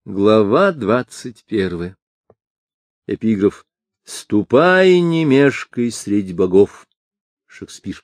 Глава 21. Эпиграф. «Ступай, не мешкай средь богов». Шекспир.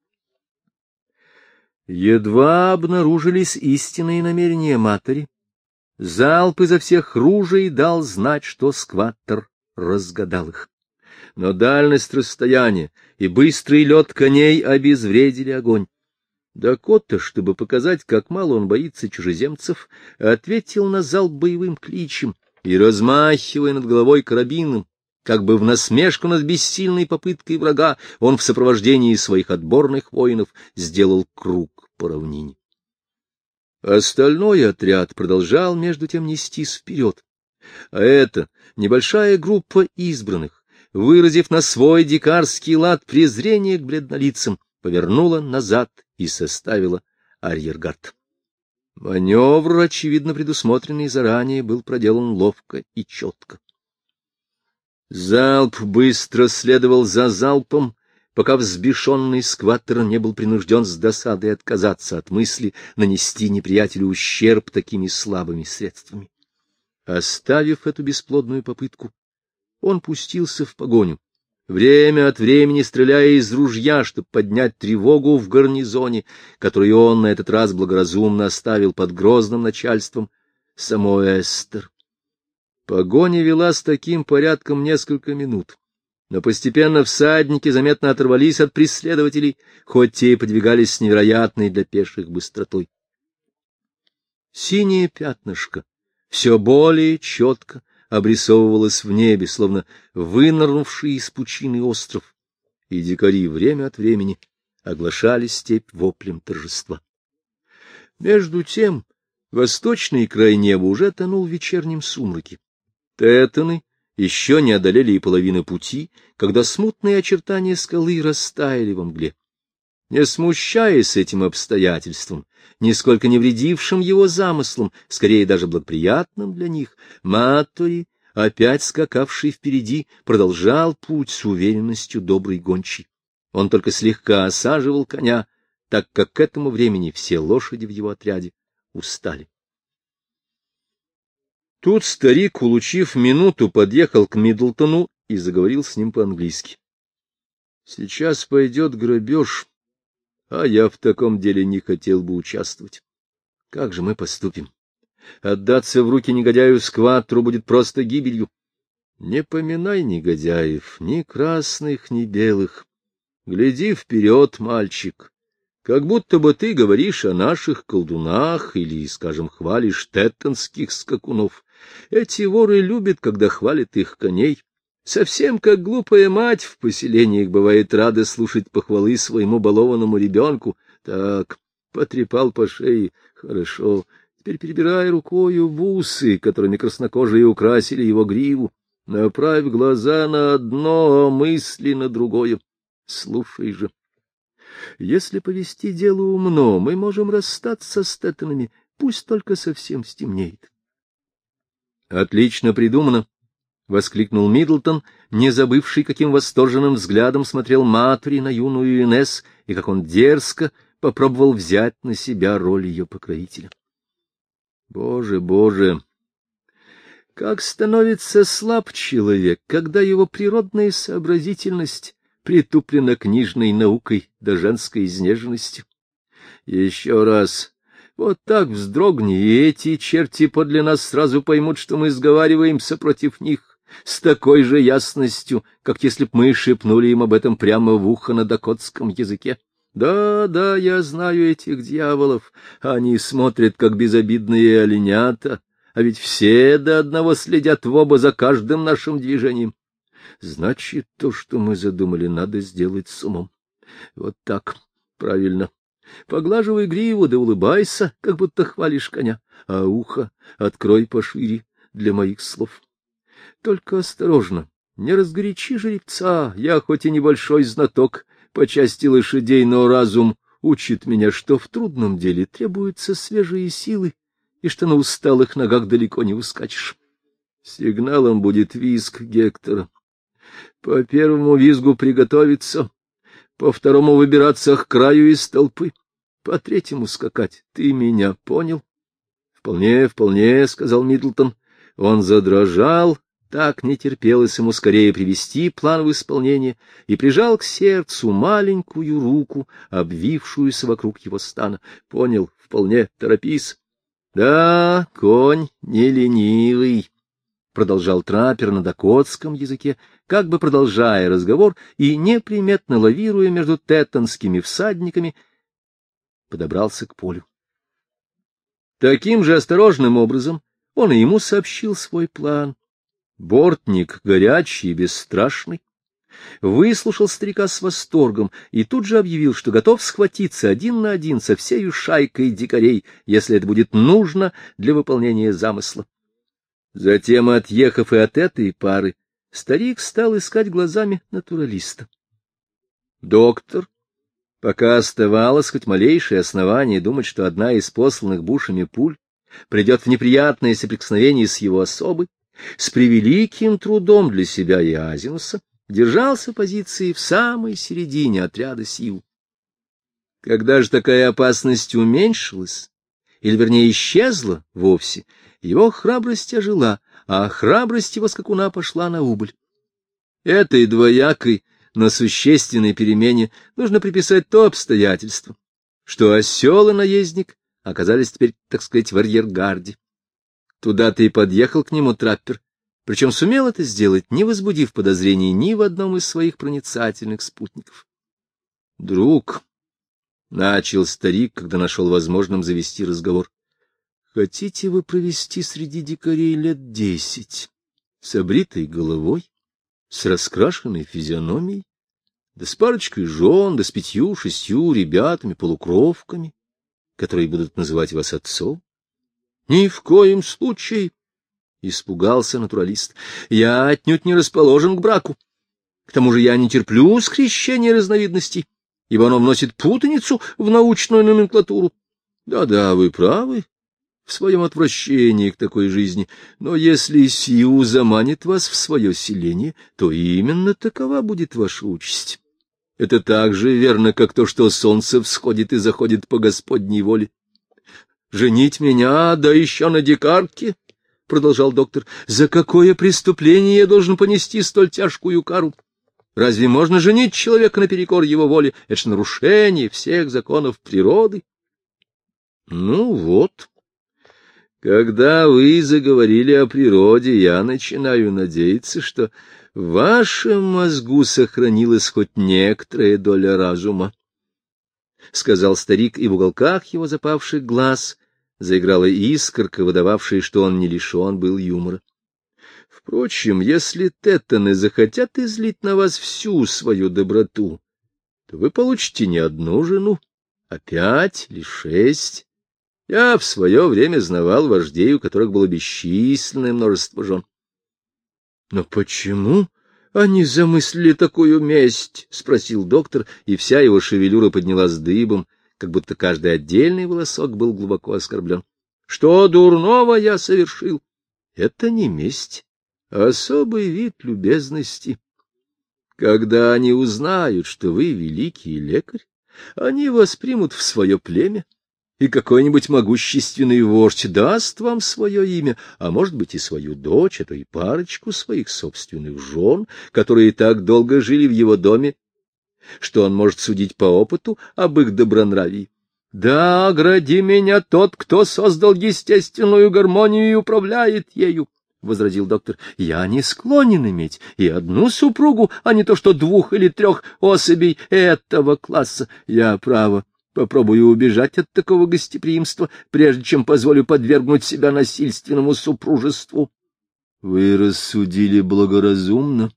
Едва обнаружились истинные намерения матери, залп изо всех ружей дал знать, что скваттер разгадал их. Но дальность расстояния и быстрый лед коней обезвредили огонь. Дакота, чтобы показать, как мало он боится чужеземцев, ответил на залп боевым кличем и, размахивая над головой карабином, как бы в насмешку над бессильной попыткой врага, он в сопровождении своих отборных воинов сделал круг по равнине. Остальной отряд продолжал между тем нестись вперед, а эта небольшая группа избранных, выразив на свой дикарский лад презрение к бледнолицам, повернула назад и составила арьергард. Маневр, очевидно предусмотренный заранее, был проделан ловко и четко. Залп быстро следовал за залпом, пока взбешенный скваттер не был принужден с досадой отказаться от мысли нанести неприятелю ущерб такими слабыми средствами. Оставив эту бесплодную попытку, он пустился в погоню, время от времени стреляя из ружья, чтобы поднять тревогу в гарнизоне, которую он на этот раз благоразумно оставил под грозным начальством самой Эстер. Погоня вела с таким порядком несколько минут, но постепенно всадники заметно оторвались от преследователей, хоть те и подвигались с невероятной для пеших быстротой. Синее пятнышко все более четко обрисовывалось в небе, словно вынырнувший из пучины остров, и дикари время от времени оглашали степь воплем торжества. Между тем восточный край неба уже тонул в вечернем сумраке. Тетаны еще не одолели и половины пути, когда смутные очертания скалы растаяли во мгле. Не смущаясь этим обстоятельством, нисколько не вредившим его замыслам, скорее даже благоприятным для них, Маттори, опять скакавший впереди, продолжал путь с уверенностью доброй гончей. Он только слегка осаживал коня, так как к этому времени все лошади в его отряде устали. Тут старик, улучив минуту, подъехал к Миддлтону и заговорил с ним по-английски. — Сейчас пойдет грабеж, а я в таком деле не хотел бы участвовать. Как же мы поступим? Отдаться в руки негодяю скваттеру будет просто гибелью. Не поминай негодяев, ни красных, ни белых. Гляди вперед, мальчик, как будто бы ты говоришь о наших колдунах или, скажем, хвалишь теттонских скакунов. Эти воры любят, когда хвалят их коней. Совсем как глупая мать в поселениях бывает рада слушать похвалы своему балованному ребенку. Так, потрепал по шее, хорошо. Теперь перебирай рукою в усы, которыми краснокожие украсили его гриву. Направь глаза на одно, а мысли на другое. Слушай же. Если повести дело умно, мы можем расстаться с теттонами, пусть только совсем стемнеет. — Отлично придумано! — воскликнул Миддлтон, не забывший, каким восторженным взглядом смотрел Маттори на юную Инесс, и как он дерзко попробовал взять на себя роль ее покровителя. Боже, Боже! Как становится слаб человек, когда его природная сообразительность притуплена книжной наукой да женской изнеженностью. Еще раз, вот так вздрогни, и эти черти подле нас сразу поймут, что мы сговариваемся против них, с такой же ясностью, как если б мы шепнули им об этом прямо в ухо на дакотском языке. Да, да, я знаю этих дьяволов, они смотрят, как безобидные оленята, а ведь все до одного следят в оба за каждым нашим движением. Значит, то, что мы задумали, надо сделать с умом. Вот так, правильно. Поглаживай гриву, да улыбайся, как будто хвалишь коня, а ухо открой пошире для моих слов. Только осторожно, не разгорячи жеребца, я хоть и небольшой знаток по части лошадей, но разум учит меня, что в трудном деле требуются свежие силы, и что на усталых ногах далеко не ускачешь. Сигналом будет визг Гектора. По первому визгу приготовиться, по второму выбираться к краю из толпы, по третьему скакать. Ты меня понял? Вполне, вполне, — сказал Миддлтон. Он задрожал, так не терпелось ему скорее привести план в исполнение, и прижал к сердцу маленькую руку, обвившуюся вокруг его стана. Понял, вполне, торопись. — Да, конь не ленивый, — продолжал траппер на дакотском языке, как бы продолжая разговор и неприметно лавируя между теттонскими всадниками, подобрался к полю. Таким же осторожным образом он и ему сообщил свой план. Бортник, горячий и бесстрашный, выслушал старика с восторгом и тут же объявил, что готов схватиться один на один со всею шайкой дикарей, если это будет нужно для выполнения замысла. Затем, отъехав и от этой пары, старик стал искать глазами натуралиста. Доктор, пока оставалось хоть малейшее основание думать, что одна из посланных Бушами пуль придет в неприятное соприкосновение с его особой, с превеликим трудом для себя и Азинуса держался позиции в самой середине отряда сил. Когда же такая опасность уменьшилась, или, вернее, исчезла вовсе, его храбрость ожила, а храбрость его скакуна пошла на убыль. Этой двоякой, но существенной перемене нужно приписать то обстоятельство, что осел и наездник оказались теперь, так сказать, в арьергарде. Туда-то и подъехал к нему траппер, причем сумел это сделать, не возбудив подозрений ни в одном из своих проницательных спутников. — Друг, — начал старик, когда нашел возможным завести разговор, — хотите вы провести среди дикарей лет 10, с обритой головой, с раскрашенной физиономией, да с парочкой жен, да с 5-6 ребятами-полукровками, которые будут называть вас отцом? — Ни в коем случае, — испугался натуралист, — я отнюдь не расположен к браку. К тому же я не терплю скрещения разновидностей, ибо оно вносит путаницу в научную номенклатуру. Да-да, вы правы в своем отвращении к такой жизни, но если Сиу заманит вас в свое селение, то именно такова будет ваша участь. Это так же верно, как то, что солнце всходит и заходит по Господней воле. — Женить меня, да еще на дикарке, — продолжал доктор, — за какое преступление я должен понести столь тяжкую кару? Разве можно женить человека наперекор его воле? Это ж нарушение всех законов природы. Ну вот, когда вы заговорили о природе, я начинаю надеяться, что в вашем мозгу сохранилась хоть некоторая доля разума, — сказал старик, и в уголках его запавших глаз заиграла искорка, выдававшая, что он не лишен был юмора. Впрочем, если теттоны захотят излить на вас всю свою доброту, то вы получите не одну жену, а 5 или 6. Я в свое время знавал вождей, у которых было бесчисленное множество жен. — Но почему они замыслили такую месть? — спросил доктор, и вся его шевелюра поднялась дыбом, как будто каждый отдельный волосок был глубоко оскорблен. — Что дурного я совершил? Это не месть, а особый вид любезности. Когда они узнают, что вы великий лекарь, они воспримут в свое племя, и какой-нибудь могущественный вождь даст вам свое имя, а может быть и свою дочь, а то и парочку своих собственных жен, которые так долго жили в его доме, что он может судить по опыту об их добронравии. Да, огради меня тот, кто создал естественную гармонию и управляет ею, — возразил доктор. — Я не склонен иметь и одну супругу, а не то что 2 или 3 особей этого класса. Я, право, попробую убежать от такого гостеприимства, прежде чем позволю подвергнуть себя насильственному супружеству. — Вы рассудили благоразумно.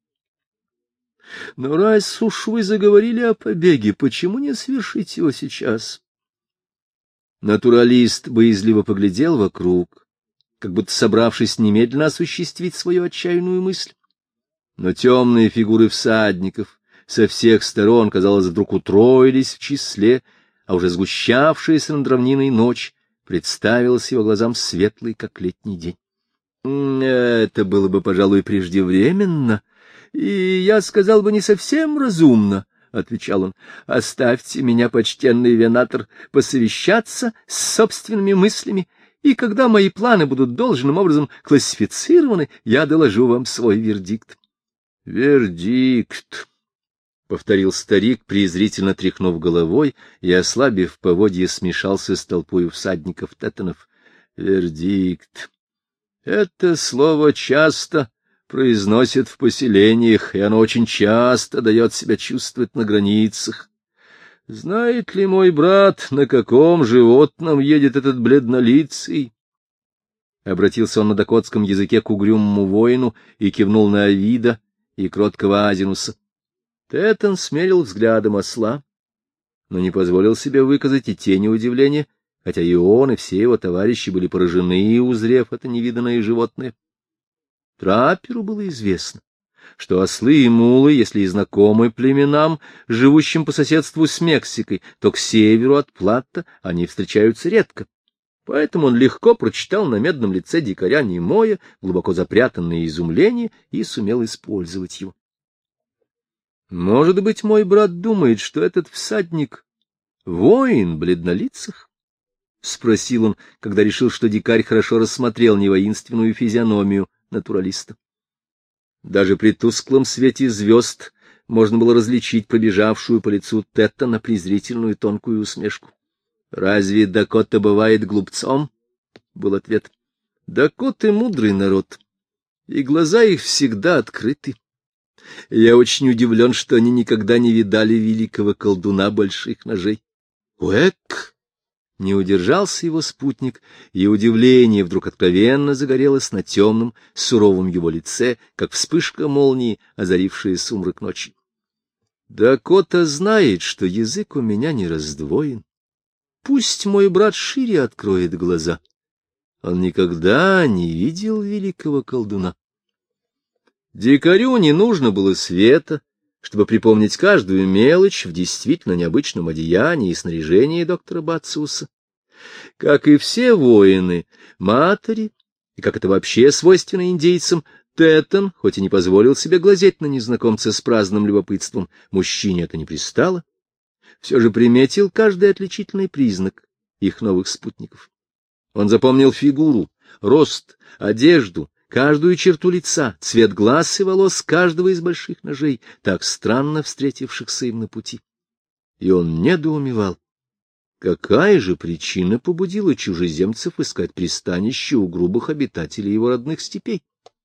Но раз уж вы заговорили о побеге, почему не совершить его сейчас? Натуралист боязливо поглядел вокруг, как будто собравшись немедленно осуществить свою отчаянную мысль. Но темные фигуры всадников со всех сторон, казалось, вдруг утроились в числе, а уже сгущавшаяся над равниной ночь представилась его глазам светлой, как летний день. Это было бы, пожалуй, преждевременно, и, я сказал бы, не совсем разумно, — отвечал он. — Оставьте меня, почтенный венатор, посовещаться с собственными мыслями и когда мои планы будут должным образом классифицированы, я доложу вам свой вердикт. — Вердикт, — повторил старик, презрительно тряхнув головой, и, ослабив поводья, смешался с толпой всадников Теттонов. — Вердикт. Это слово часто произносят в поселениях, и оно очень часто дает себя чувствовать на границах. Знает ли мой брат, на каком животном едет этот бледнолицый? Обратился он на дакотском языке к угрюмому воину и кивнул на Овида и кроткого Азинуса. Теттон смерил взглядом осла, но не позволил себе выказать и тени удивления, хотя и он, и все его товарищи были поражены, узрев это невиданное животное. Трапперу было известно, что ослы и мулы, если и знакомы племенам, живущим по соседству с Мексикой, то к северу от Плата они встречаются редко. Поэтому он легко прочитал на медном лице дикаря немое, глубоко запрятанное изумление и сумел использовать его. Может быть, мой брат думает, что этот всадник — воин бледнолицых? — спросил он, когда решил, что дикарь хорошо рассмотрел невоинственную физиономию натуралиста. Даже при тусклом свете звезд можно было различить пробежавшую по лицу Теттона презрительную тонкую усмешку. — Разве Дакота бывает глупцом? — был ответ. — Дакоты — мудрый народ, и глаза их всегда открыты. Я очень удивлен, что они никогда не видали великого колдуна больших ножей. — Уэк! — не удержался его спутник, и удивление вдруг откровенно загорелось на темном, суровом его лице, как вспышка молнии, озарившая сумрак ночи. — Дакота знает, что язык у меня не раздвоен. Пусть мой брат шире откроет глаза. Он никогда не видел великого колдуна. Дикарю не нужно было света, чтобы припомнить каждую мелочь в действительно необычном одеянии и снаряжении доктора Бациуса. Как и все воины, матери, и как это вообще свойственно индейцам, Теттон, хоть и не позволил себе глазеть на незнакомца с праздным любопытством, мужчине это не пристало, все же приметил каждый отличительный признак их новых спутников. Он запомнил фигуру, рост, одежду, каждую черту лица, цвет глаз и волос каждого из больших ножей, так странно встретившихся им на пути. И он недоумевал, какая же причина побудила чужеземцев искать пристанище у грубых обитателей его родных степей.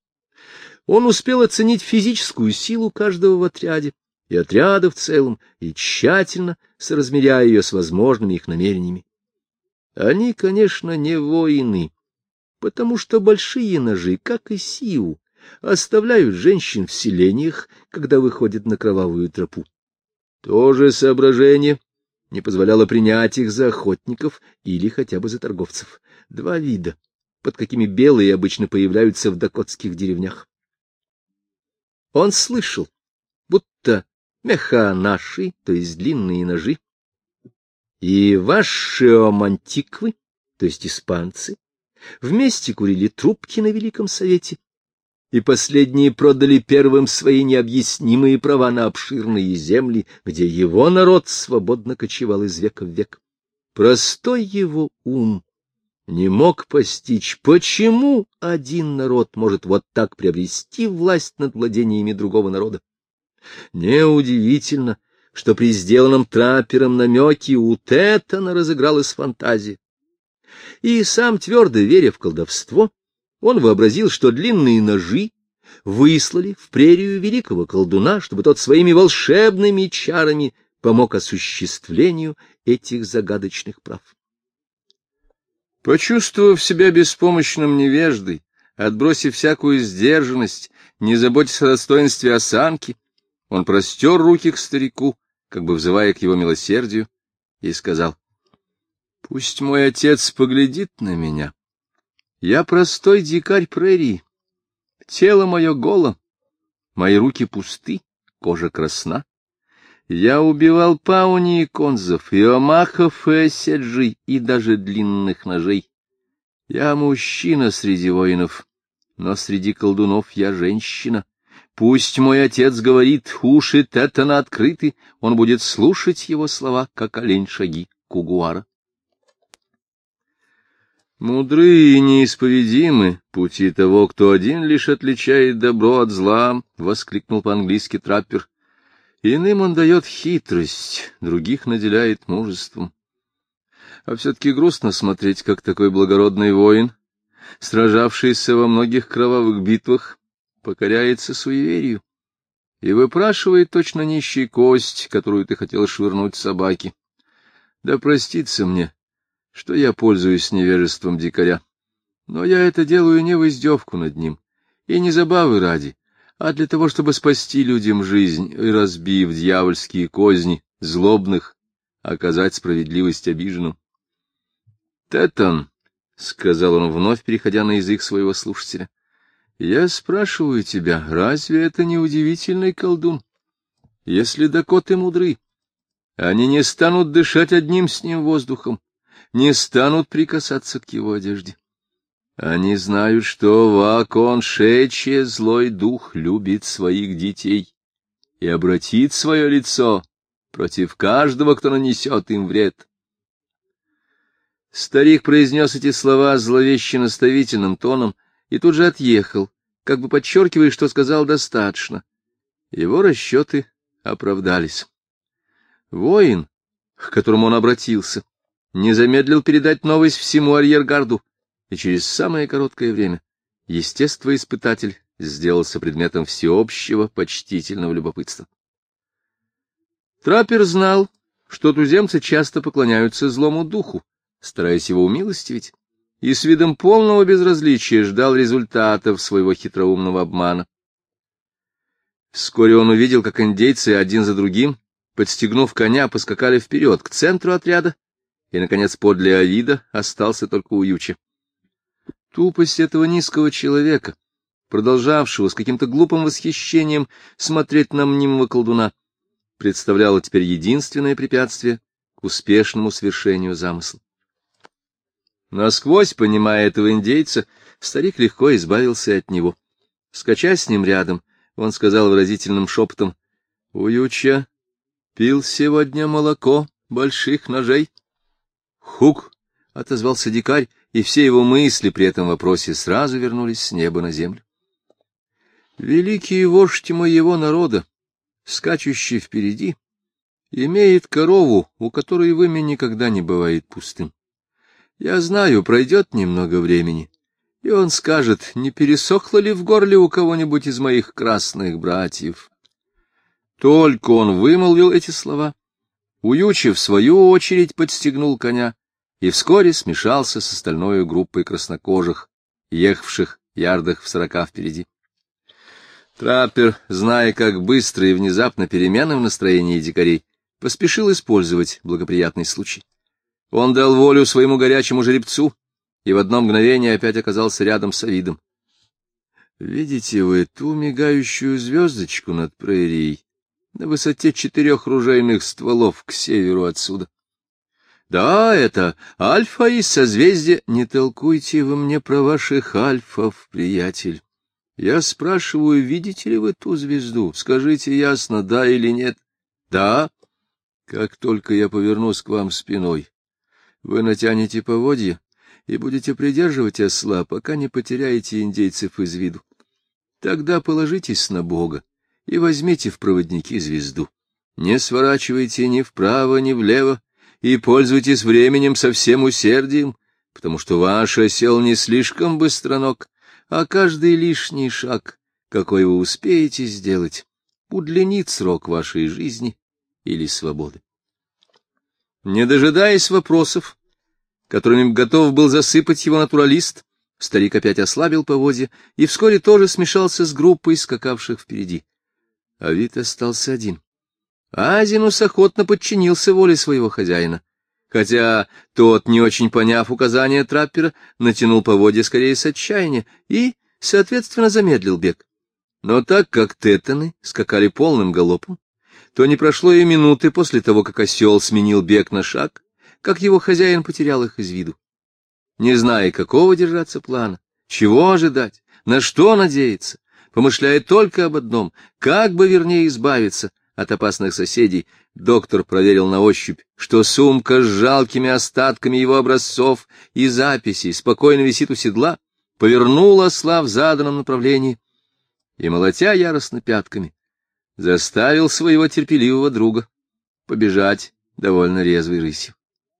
Он успел оценить физическую силу каждого в отряде, и отряда в целом, и тщательно соразмеряя ее с возможными их намерениями. Они, конечно, не воины, потому что большие ножи, как и сиу, оставляют женщин в селениях, когда выходят на кровавую тропу. То же соображение не позволяло принять их за охотников или хотя бы за торговцев. Два вида, под какими белые обычно появляются в дакотских деревнях. Он слышал, будто механаши, то есть длинные ножи, и вашиомантиквы, то есть испанцы, вместе курили трубки на Великом Совете, и последние продали первым свои необъяснимые права на обширные земли, где его народ свободно кочевал из века в век. Простой его ум не мог постичь, почему один народ может вот так приобрести власть над владениями другого народа. Неудивительно, что при сделанном траппером намеке у Теттона разыгралась фантазия. И сам, твердо веря в колдовство, он вообразил, что длинные ножи выслали в прерию великого колдуна, чтобы тот своими волшебными чарами помог осуществлению этих загадочных прав. Почувствовав себя беспомощным невеждой, отбросив всякую сдержанность, не заботясь о достоинстве осанки, он простер руки к старику, как бы взывая к его милосердию, и сказал: — Пусть мой отец поглядит на меня. Я простой дикарь прерии. Тело мое голо, мои руки пусты, кожа красна. Я убивал пауни и конзов, и омахов, и оседжей, и даже длинных ножей. Я мужчина среди воинов, но среди колдунов я женщина. Пусть мой отец говорит, уши Теттона открыты, он будет слушать его слова, как олень шаги кугуара. Мудры и неисповедимы пути того, кто один лишь отличает добро от зла, — воскликнул по-английски траппер. Иным он дает хитрость, других наделяет мужеством. А все-таки грустно смотреть, как такой благородный воин, сражавшийся во многих кровавых битвах, покоряется суеверию и выпрашивает точно нищий кость, которую ты хотел швырнуть собаке. Да простится мне, что я пользуюсь невежеством дикаря, но я это делаю не в издевку над ним, и не забавы ради, а для того, чтобы спасти людям жизнь и, разбив дьявольские козни злобных, оказать справедливость обиженным. — Тетон, — сказал он, вновь переходя на язык своего слушателя, — я спрашиваю тебя, разве это не удивительный колдун? Если дакоты мудры, они не станут дышать одним с ним воздухом, не станут прикасаться к его одежде. Они знают, что Вакон-Шече, злой дух, любит своих детей и обратит свое лицо против каждого, кто нанесет им вред. Старик произнес эти слова зловеще-наставительным тоном и тут же отъехал, как бы подчеркивая, что сказал достаточно. Его расчеты оправдались. Воин, к которому он обратился, не замедлил передать новость всему арьергарду, и через самое короткое время естествоиспытатель сделался предметом всеобщего почтительного любопытства. Траппер знал, что туземцы часто поклоняются злому духу, стараясь его умилостивить, и с видом полного безразличия ждал результатов своего хитроумного обмана. Вскоре он увидел, как индейцы один за другим, подстегнув коня, поскакали вперед, к центру отряда, и, наконец, подле Авида остался только Уюча. Тупость этого низкого человека, продолжавшего с каким-то глупым восхищением смотреть на мнимого колдуна, представляла теперь единственное препятствие к успешному свершению замысла. Насквозь понимая этого индейца, старик легко избавился от него. Скача с ним рядом, он сказал выразительным шепотом: — Уюча пил сегодня молоко больших ножей? — Хук! — отозвался дикарь, и все его мысли при этом вопросе сразу вернулись с неба на землю. Великий вождь моего народа, скачущий впереди, имеет корову, у которой вымя никогда не бывает пустым. Я знаю, пройдет немного времени, и он скажет, не пересохло ли в горле у кого-нибудь из моих красных братьев. Только он вымолвил эти слова, Уюча, в свою очередь, подстегнул коня и вскоре смешался с остальной группой краснокожих, ехавших ярдах в 40 впереди. Траппер, зная, как быстро и внезапно перемены в настроении дикарей, поспешил использовать благоприятный случай. Он дал волю своему горячему жеребцу и в одно мгновение опять оказался рядом с Авидом. — Видите вы ту мигающую звездочку над прерией на высоте 4 ружейных стволов к северу отсюда? — Да, это альфа из созвездия. — Не толкуйте вы мне про ваших альфов, приятель. Я спрашиваю, видите ли вы ту звезду? Скажите ясно, да или нет. — Да. Как только я повернусь к вам спиной, вы натянете поводья и будете придерживать осла, пока не потеряете индейцев из виду. Тогда положитесь на Бога и возьмите в проводники звезду. Не сворачивайте ни вправо, ни влево, и пользуйтесь временем со всем усердием, потому что ваш осел не слишком быстроног, а каждый лишний шаг, какой вы успеете сделать, удлинит срок вашей жизни или свободы. Не дожидаясь вопросов, которыми готов был засыпать его натуралист, старик опять ослабил поводья и вскоре тоже смешался с группой скакавших впереди. Авид остался один. Азинус охотно подчинился воле своего хозяина, хотя тот, не очень поняв указания траппера, натянул поводья скорее с отчаяния и, соответственно, замедлил бег. Но так как тетаны скакали полным галопом, то не прошло и минуты после того, как осел сменил бег на шаг, как его хозяин потерял их из виду. Не зная, какого держаться плана, чего ожидать, на что надеяться, помышляя только об одном, как бы вернее избавиться от опасных соседей, доктор проверил на ощупь, что сумка с жалкими остатками его образцов и записей спокойно висит у седла, повернул осла в заданном направлении и, молотя яростно пятками, заставил своего терпеливого друга побежать довольно резвой рысью.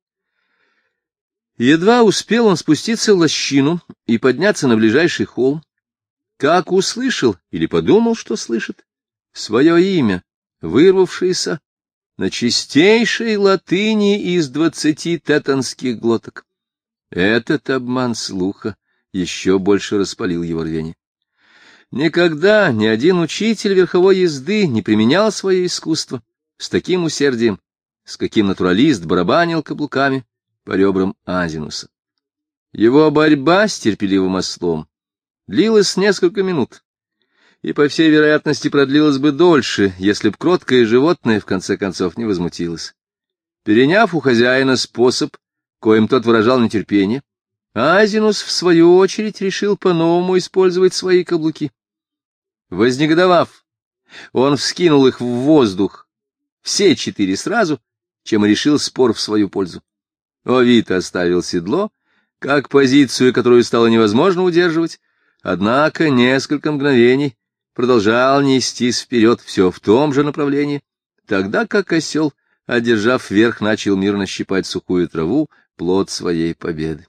Едва успел он спуститься в лощину и подняться на ближайший холм, как услышал или подумал, что слышит, свое имя, вырвавшееся на чистейшей латыни из 20 теттонских глоток. Этот обман слуха еще больше распалил его рвение. Никогда ни один учитель верховой езды не применял свое искусство с таким усердием, с каким натуралист барабанил каблуками по ребрам Азинуса. Его борьба с терпеливым ослом длилась несколько минут, и, по всей вероятности, продлилась бы дольше, если б кроткое животное, в конце концов, не возмутилось. Переняв у хозяина способ, коим тот выражал нетерпение, Азинус, в свою очередь, решил по-новому использовать свои каблуки. Вознегодовав, он вскинул их в воздух, все 4 сразу, чем и решил спор в свою пользу. Овид оставил седло, как позицию, которую стало невозможно удерживать, однако несколько мгновений продолжал нестись вперед все в том же направлении, тогда как осел, одержав верх, начал мирно щипать сухую траву, плод своей победы.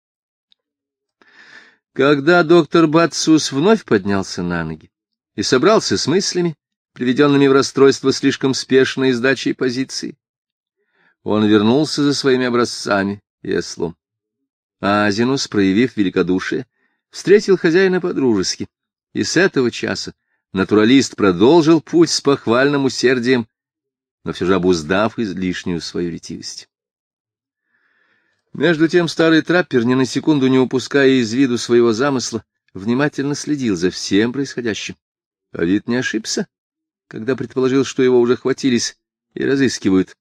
Когда доктор Бацус вновь поднялся на ноги и собрался с мыслями, приведенными в расстройство слишком спешной сдачей позиции, он вернулся за своими образцами и ослом. Азинус, проявив великодушие, встретил хозяина по-дружески, и с этого часа натуралист продолжил путь с похвальным усердием, но все же обуздав излишнюю свою ретивость. Между тем старый траппер, ни на секунду не упуская из виду своего замысла, внимательно следил за всем происходящим. А вид не ошибся, когда предположил, что его уже хватились и разыскивают.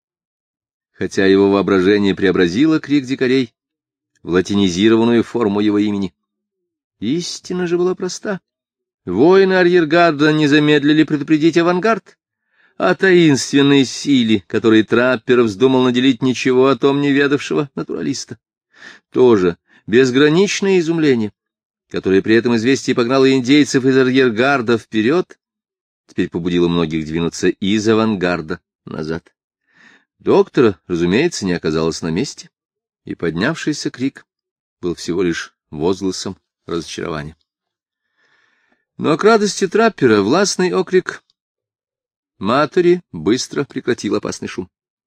Хотя его воображение преобразило крик дикарей в латинизированную форму его имени. Истина же была проста. Воины арьергарда не замедлили предупредить авангард о таинственной силе, которой траппер вздумал наделить ничего о том не ведавшего натуралиста. Тоже безграничное изумление, которое при этом известие погнало индейцев из арьергарда вперед, теперь побудило многих двинуться из авангарда назад. Доктора, разумеется, не оказалось на месте, и поднявшийся крик был всего лишь возгласом разочарования. Но к радости траппера властный окрик матери быстро прекратил опасный шум.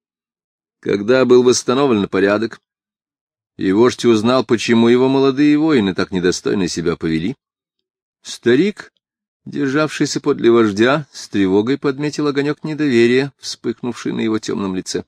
Когда был восстановлен порядок, и вождь узнал, почему его молодые воины так недостойно себя повели, старик, державшийся подле вождя, с тревогой подметил огонек недоверия, вспыхнувший на его темном лице.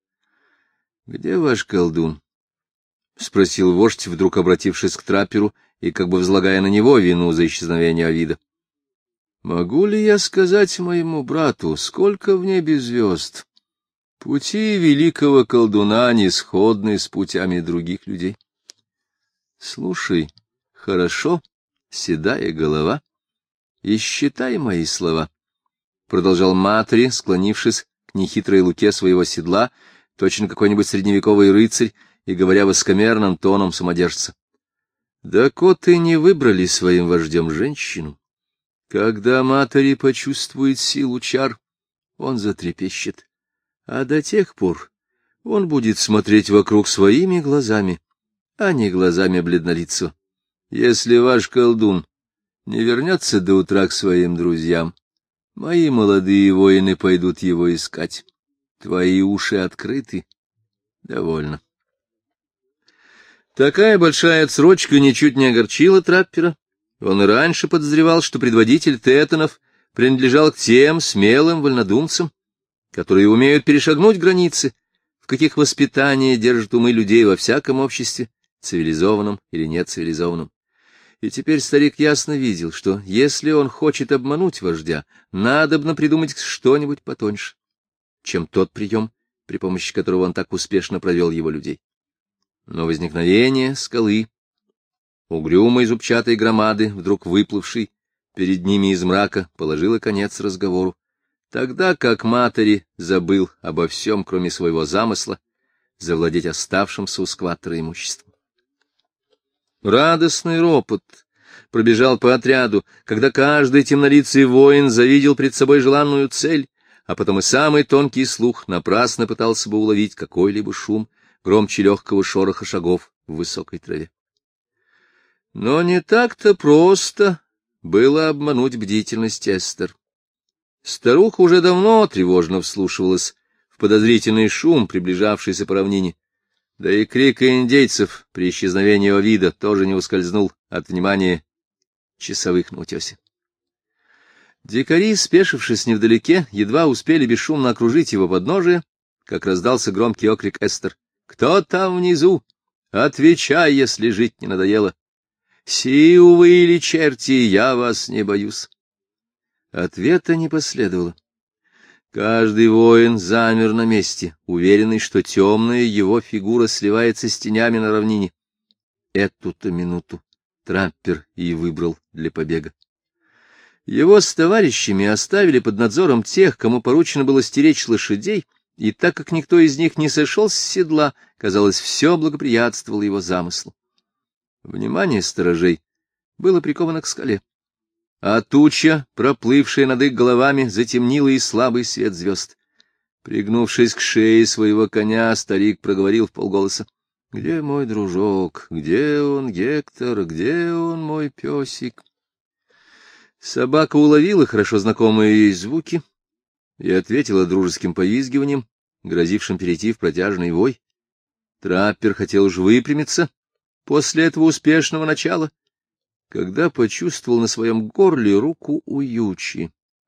— Где ваш колдун? — спросил вождь, вдруг обратившись к трапперу и как бы возлагая на него вину за исчезновение Овида. — Могу ли я сказать моему брату, сколько в небе звезд? Пути великого колдуна не сходны с путями других людей. — Слушай, хорошо, седая голова, и считай мои слова, — продолжал Матри, склонившись к нехитрой луке своего седла, точно какой-нибудь средневековый рыцарь, и говоря высокомерным тоном самодержца. Дакоты не выбрали своим вождем женщину. Когда Матери почувствует силу чар, он затрепещет, а до тех пор он будет смотреть вокруг своими глазами, а не глазами бледнолицего. Если ваш колдун не вернется до утра к своим друзьям, мои молодые воины пойдут его искать. Твои уши открыты. Довольно. Такая большая отсрочка ничуть не огорчила траппера. Он и раньше подозревал, что предводитель теттонов принадлежал к тем смелым вольнодумцам, которые умеют перешагнуть границы, в каких воспитание держит умы людей во всяком обществе, цивилизованном или нецивилизованном. И теперь старик ясно видел, что если он хочет обмануть вождя, надобно придумать что-нибудь потоньше, чем тот прием, при помощи которого он так успешно провел его людей. Но возникновение скалы, угрюмой зубчатой громады, вдруг выплывшей перед ними из мрака, положило конец разговору, тогда как Матери забыл обо всем, кроме своего замысла, завладеть оставшимся у скваттера имуществом. Радостный ропот пробежал по отряду, когда каждый темнолицый воин завидел пред собой желанную цель, а потом и самый тонкий слух напрасно пытался бы уловить какой-либо шум, громче легкого шороха шагов в высокой траве. Но не так-то просто было обмануть бдительность Эстер. Старуха уже давно тревожно вслушивалась в подозрительный шум, приближавшийся по равнине, да и крик индейцев при исчезновении Овида тоже не ускользнул от внимания часовых на утесе. Дикари, спешившись невдалеке, едва успели бесшумно окружить его подножие, как раздался громкий окрик Эстер. «Кто там внизу? Отвечай, если жить не надоело! Сиу вы или черти, я вас не боюсь!» Ответа не последовало. Каждый воин замер на месте, уверенный, что темная его фигура сливается с тенями на равнине. Эту-то минуту траппер и выбрал для побега. Его с товарищами оставили под надзором тех, кому поручено было стеречь лошадей, и так как никто из них не сошел с седла, казалось, все благоприятствовало его замыслу. Внимание сторожей было приковано к скале, а туча, проплывшая над их головами, затемнила и слабый свет звезд. Пригнувшись к шее своего коня, старик проговорил вполголоса: — Где мой дружок? Где он, Гектор? Где он, мой песик? Собака уловила хорошо знакомые ей звуки и ответила дружеским повизгиванием, грозившим перейти в протяжный вой. Траппер хотел уж выпрямиться после этого успешного начала, когда почувствовал на своем горле руку Уючи.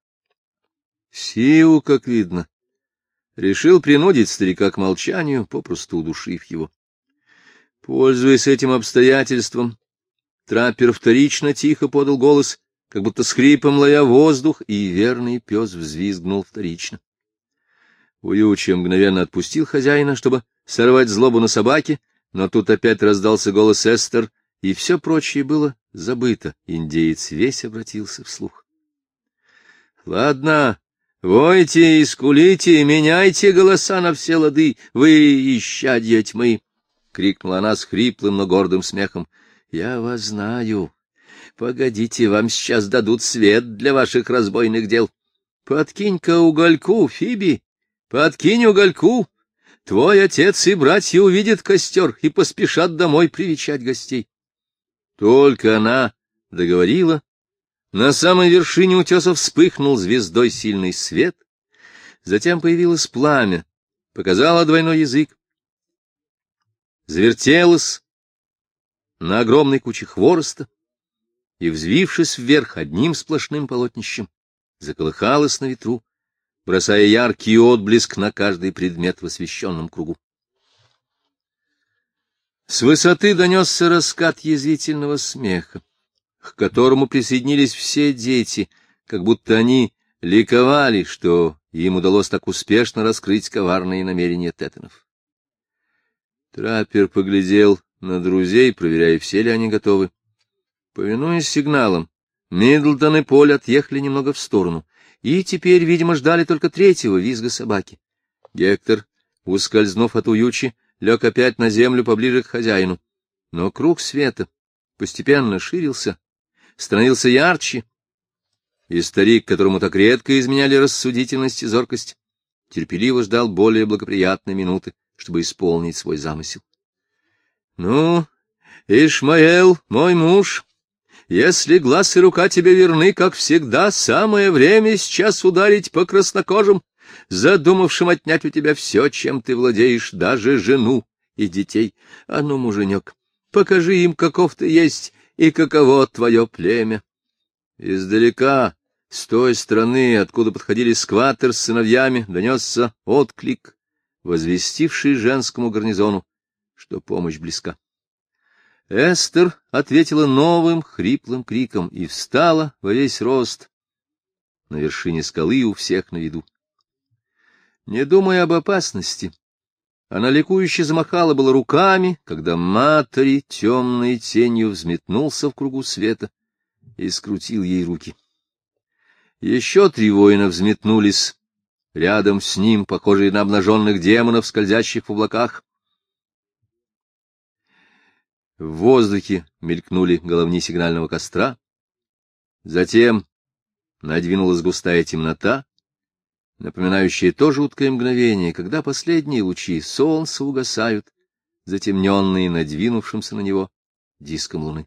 Сиу, как видно, решил принудить старика к молчанию, попросту удушив его. Пользуясь этим обстоятельством, траппер вторично тихо подал голос, как будто с хрипом ловя воздух, и верный пес взвизгнул вторично. Уючи мгновенно отпустил хозяина, чтобы сорвать злобу на собаке, но тут опять раздался голос Эстер, и все прочее было забыто. Индеец весь обратился вслух. — Ладно, войте и скулите, меняйте голоса на все лады, вы исчадья тьмы! — крикнула она с хриплым, но гордым смехом. — Я вас знаю. Погодите, вам сейчас дадут свет для ваших разбойных дел. Подкинь-ка угольку, Фиби, подкинь угольку. Твой отец и братья увидят костер и поспешат домой привечать гостей. Только она договорила. На самой вершине утеса вспыхнул звездой сильный свет, затем появилось пламя, показало двойной язык, завертелось на огромной куче хвороста и, взвившись вверх одним сплошным полотнищем, заколыхалось на ветру, бросая яркий отблеск на каждый предмет в освещенном кругу. С высоты донесся раскат язвительного смеха, к которому присоединились все дети, как будто они ликовали, что им удалось так успешно раскрыть коварные намерения тетонов. Траппер поглядел на друзей, проверяя, все ли они готовы. Повинуясь сигналам, Миддлтон и Поль отъехали немного в сторону, и теперь, видимо, ждали только третьего визга собаки. Гектор, ускользнув от Уючи, лег опять на землю поближе к хозяину. Но круг света постепенно ширился, становился ярче, и старик, которому так редко изменяли рассудительность и зоркость, терпеливо ждал более благоприятной минуты, чтобы исполнить свой замысел. — Ну, Ишмаэл, мой муж, если глаз и рука тебе верны, как всегда, самое время сейчас ударить по краснокожим, задумавшим отнять у тебя все, чем ты владеешь, даже жену и детей. А ну, муженек, покажи им, каков ты есть и каково твое племя. Издалека, с той стороны, откуда подходили скваттер с сыновьями, донесся отклик, возвестивший женскому гарнизону, что помощь близка. Эстер ответила новым хриплым криком и встала во весь рост на вершине скалы у всех на виду. Не думая об опасности, она ликующе замахала было руками, когда Матери темной тенью взметнулся в кругу света и скрутил ей руки. Еще 3 воина взметнулись рядом с ним, похожие на обнаженных демонов, скользящих в облаках. В воздухе мелькнули головни сигнального костра. Затем надвинулась густая темнота, напоминающая то жуткое мгновение, когда последние лучи солнца угасают, затемненные надвинувшимся на него диском луны.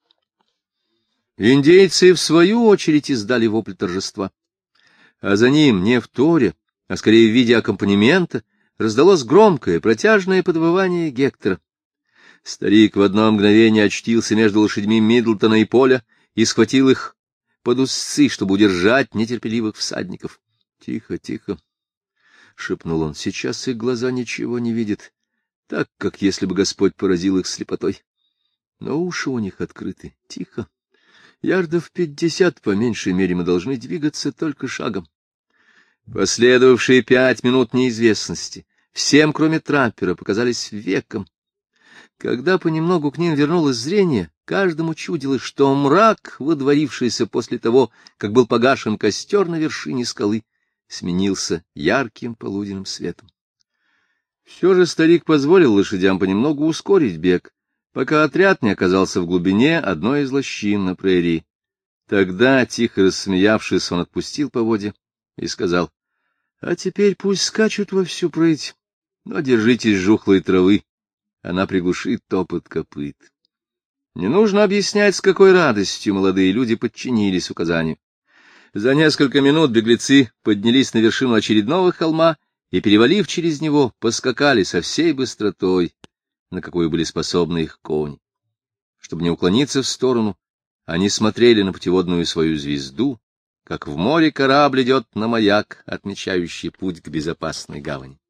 Индейцы, в свою очередь, издали вопль торжества. А за ним, не вторя, а скорее в виде аккомпанемента, раздалось громкое, протяжное подвывание Гектора. Старик в одно мгновение очтился между лошадьми Миддлтона и Поля и схватил их под узцы, чтобы удержать нетерпеливых всадников. — Тихо, тихо, — шепнул он, — сейчас их глаза ничего не видят, так, как если бы Господь поразил их слепотой. Но уши у них открыты. Тихо. Ярдов 50, по меньшей мере, мы должны двигаться только шагом. Последовавшие 5 минут неизвестности всем, кроме траппера, показались веком. Когда понемногу к ним вернулось зрение, каждому чудилось, что мрак, водворившийся после того, как был погашен костер на вершине скалы, сменился ярким полуденным светом. Все же старик позволил лошадям понемногу ускорить бег, пока отряд не оказался в глубине одной из лощин на прерии. Тогда, тихо рассмеявшись, он отпустил поводья и сказал: — А теперь пусть скачут во всю прыть, но держитесь жухлой травы, она приглушит топот копыт. Не нужно объяснять, с какой радостью молодые люди подчинились указанию. За несколько минут беглецы поднялись на вершину очередного холма и, перевалив через него, поскакали со всей быстротой, на какую были способны их кони. Чтобы не уклониться в сторону, они смотрели на путеводную свою звезду, как в море корабль идет на маяк, отмечающий путь к безопасной гавани.